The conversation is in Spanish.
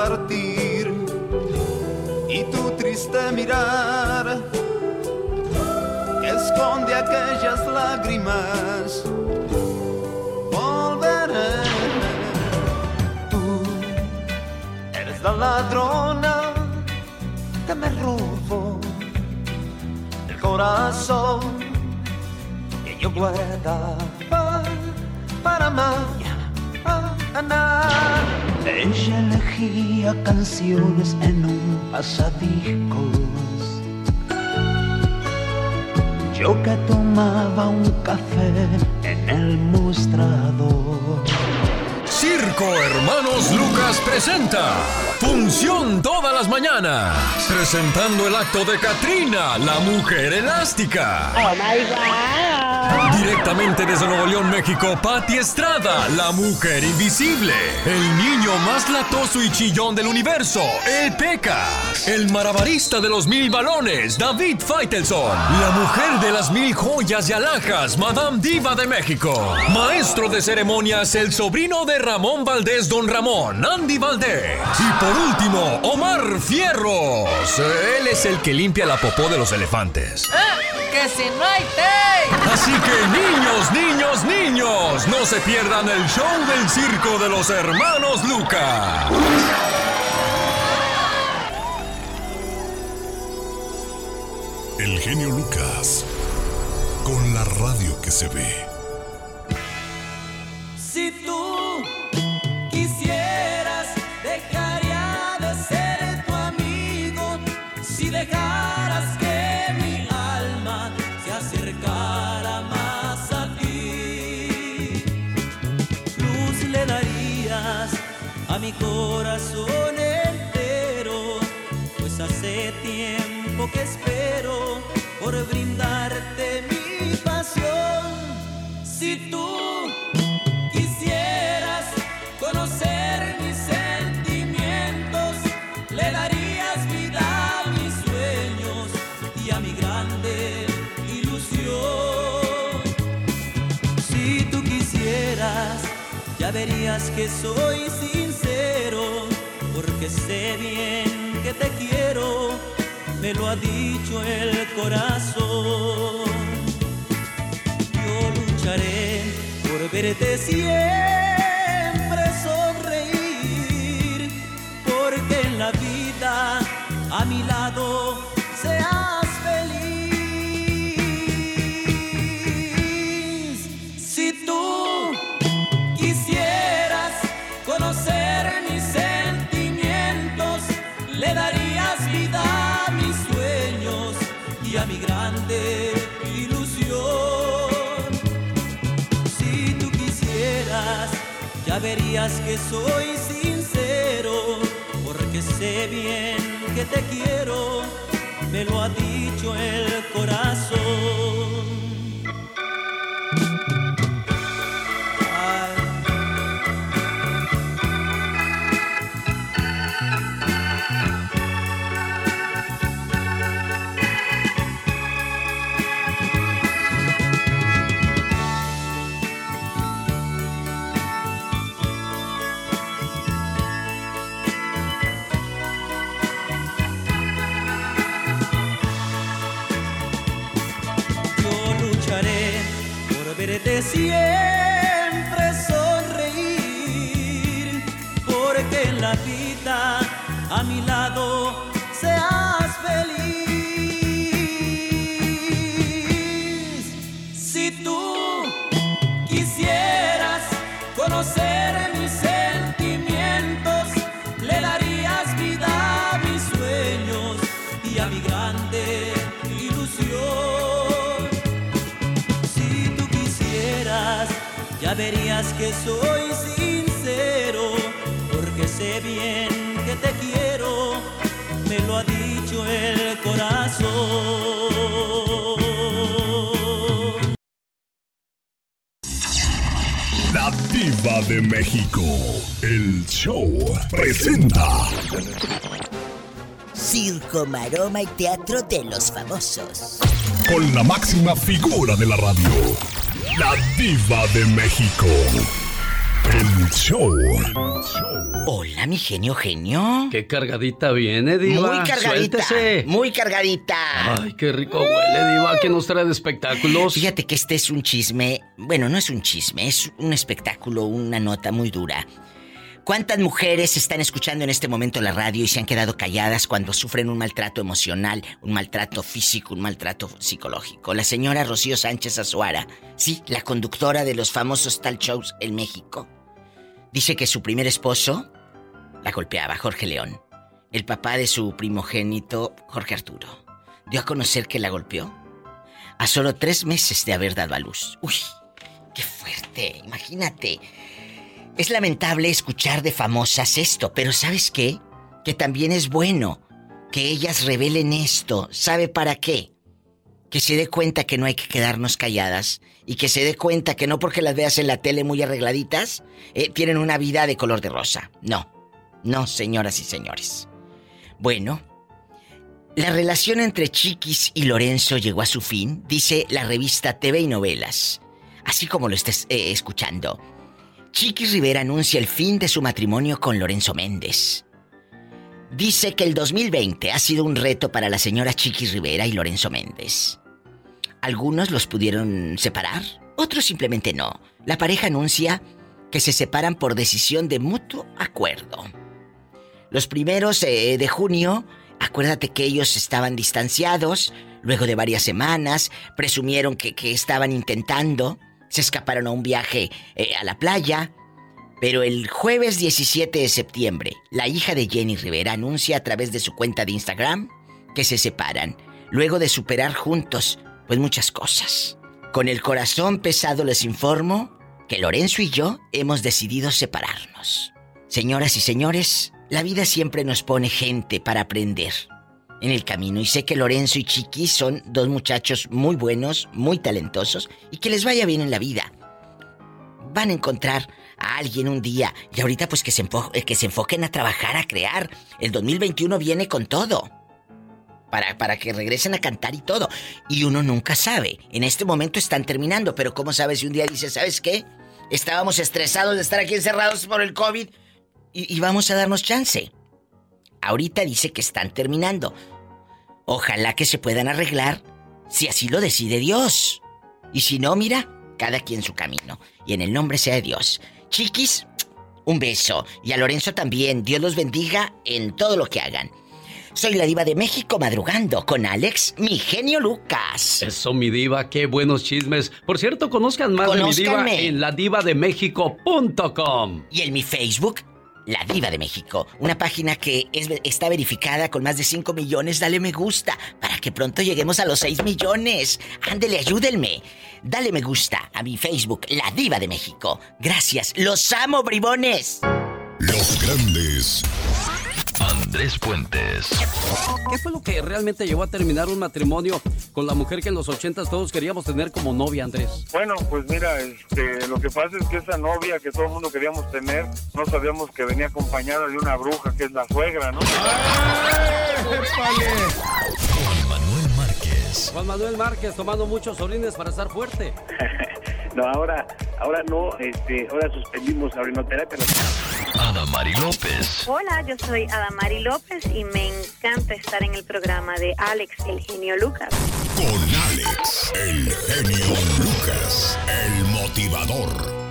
partir y tu triste mirar que esconde aquellas lágrimas. Volveré. Tú eres la ladrona que me robó el corazón que yo guardaba para mañana. Ella elegía canciones en un pasadiscos. Yo que tomaba un café en el mostrador. Circo Hermanos Lucas presenta Función todas las mañanas, presentando el acto de Catrina, la mujer elástica. ¡Oh, my God! Directamente desde Nuevo León, México, Pati Estrada, la mujer invisible. El niño más latoso y chillón del universo, el Pecas. El malabarista de los 1000 balones, David Faitelson. La mujer de las 1000 joyas y alhajas, Madame Diva de México. Maestro de ceremonias, el sobrino de Ramón Valdés, Don Ramón, Andy Valdés. Y por último, Omar Fierros. Él es el que limpia la popó de los elefantes. ¡Que si no hay té! Así que niños, no se pierdan el show del circo de los hermanos Lucas. El genio Lucas, con la radio que se ve. Si tú quisieras, dejaría de ser tu amigo. Si dejaras que mi alma se acercara más a ti, luz le darías a mi corazón entero, pues hace tiempo que espero por brindarte mi pasión. Si tú quisieras conocer mis sentimientos, le darías vida a mis sueños y a mi grande ilusión. Si tú quisieras, ya verías que soy sincero, porque sé bien que te quiero, me lo ha dicho el corazón. Yo lucharé por verte siempre sonreír, porque en la vida a mi lado seas feliz. Si tú quisieras conocer mis sentimientos, le darías vida a mis sueños y a mi grande ilusión. Si tú quisieras, ya verías que soy sincero, porque sé bien que te quiero, me lo ha dicho el corazón. Verte siempre sonreír, porque en la vida a mi lado seas feliz. Si tú quisieras conocer mis sentimientos, le darías vida a mis sueños y a mi grande ilusión. Ya verías que soy sincero, porque sé bien que te quiero, me lo ha dicho el corazón. La Diva de México, el show presenta Circo, maroma y teatro de los famosos. Con la máxima figura de la radio, la Diva de México. El show. Hola, mi genio. Qué cargadita viene, Diva. Muy cargadita. Suéltese. Muy cargadita. Ay, qué rico huele, Diva. ¿Qué nos trae de espectáculos? Fíjate que este es un chisme. Bueno, no es un chisme, es un espectáculo, una nota muy dura. ¿Cuántas mujeres están escuchando en este momento la radio y se han quedado calladas cuando sufren un maltrato emocional, un maltrato físico, un maltrato psicológico? La señora Rocío Sánchez Azuara, sí, la conductora de los famosos talk shows en México, dice que su primer esposo la golpeaba, Jorge León, el papá de su primogénito, Jorge Arturo. Dio a conocer que la golpeó a solo 3 meses de haber dado a luz. ¡Uy! ¡Qué fuerte! Imagínate. Es lamentable escuchar de famosas esto, pero ¿sabes qué? Que también es bueno que ellas revelen esto. ¿Sabe para qué? Que se dé cuenta que no hay que quedarnos calladas y que se dé cuenta que no porque las veas en la tele muy arregladitas, tienen una vida de color de rosa. No, señoras y señores. Bueno, la relación entre Chiquis y Lorenzo llegó a su fin, dice la revista TV y Novelas. Así como lo estés escuchando. Chiquis Rivera anuncia el fin de su matrimonio con Lorenzo Méndez. Dice que el 2020 ha sido un reto para la señora Chiquis Rivera y Lorenzo Méndez. Algunos los pudieron separar, otros simplemente no. La pareja anuncia que se separan por decisión de mutuo acuerdo. Los primeros de junio, acuérdate que ellos estaban distanciados, luego de varias semanas, presumieron que estaban intentando. Se escaparon a un viaje a la playa, pero el jueves 17 de septiembre, la hija de Jenny Rivera anuncia a través de su cuenta de Instagram que se separan, luego de superar juntos, pues muchas cosas. Con el corazón pesado les informo que Lorenzo y yo hemos decidido separarnos. Señoras y señores, la vida siempre nos pone gente para aprender en el camino, y sé que Lorenzo y Chiquis son 2 muchachos muy buenos, muy talentosos, y que les vaya bien en la vida. Van a encontrar a alguien un día, y ahorita pues que se enfoquen a trabajar, a crear. El 2021 viene con todo, para que regresen a cantar y todo, y uno nunca sabe. En este momento están terminando, pero ¿cómo sabes si un día dices, ¿sabes qué? Estábamos estresados de estar aquí encerrados por el COVID, y vamos a darnos chance? Ahorita dice que están terminando. Ojalá que se puedan arreglar si así lo decide Dios. Y si no, mira, cada quien su camino. Y en el nombre sea de Dios. Chiquis, un beso. Y a Lorenzo también. Dios los bendiga en todo lo que hagan. Soy la Diva de México madrugando con Alex, mi genio Lucas. Eso, mi Diva, qué buenos chismes. Por cierto, conozcan más de mi Diva en ladivademexico.com. Y en mi Facebook, La Diva de México, una página que está verificada con más de 5 millones. Dale me gusta para que pronto lleguemos a los 6 millones. Ándele, ayúdenme. Dale me gusta a mi Facebook, La Diva de México. Gracias, los amo, bribones. Los grandes. Andrés Puentes. ¿Qué fue lo que realmente llevó a terminar un matrimonio con la mujer que en los 80s todos queríamos tener como novia, Andrés? Bueno, pues mira, lo que pasa es que esa novia que todo el mundo queríamos tener, no sabíamos que venía acompañada de una bruja que es la suegra, ¿no? Juan Manuel Márquez tomando muchos orines para estar fuerte. No, ahora no, ahora suspendimos la orinoterapia. Adamari López. Hola, yo soy Adamari López y me encanta estar en el programa de Alex, el genio Lucas. Con Alex, el genio Lucas, el motivador.